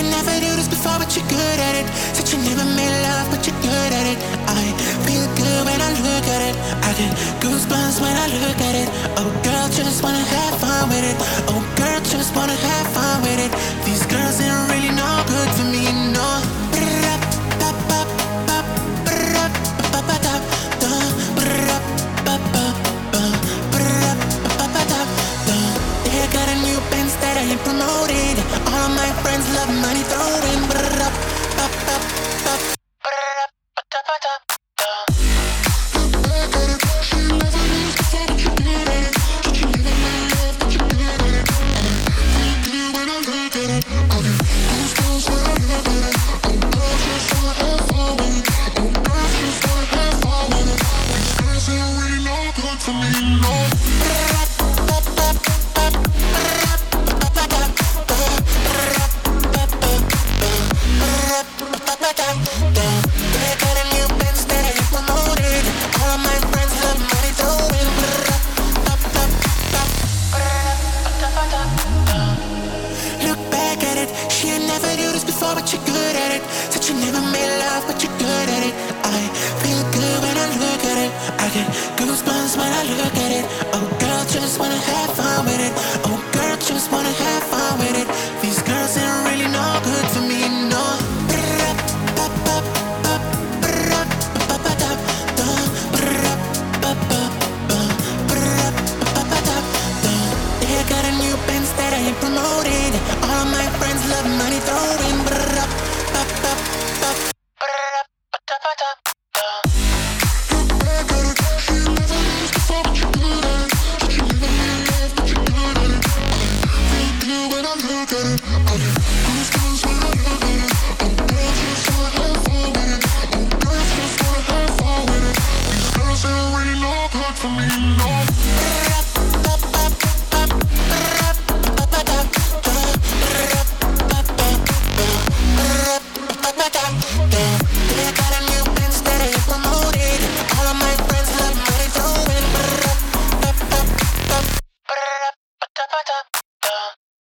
never do this before, but you're good at it. Said you never made love, but you're good at it. I feel good when I look at it. I get goosebumps when I look at it. Oh girl, just wanna have fun with it. Oh girl, just wanna have fun with it. These girls ain't really no good for me, no. They got a new Benz that I ain't promoted. All of my friends love money throwing. But you're good at it. Said you never made love, but you're good at it. I feel good when I look at it. I get goosebumps when I look at it. Oh girl, just wanna have fun with it. Oh girl, just wanna have fun with it. These girls ain't really no good for me, no. They got a new Benz that I ain't promoted. All of my friends love money throwing. Yeah.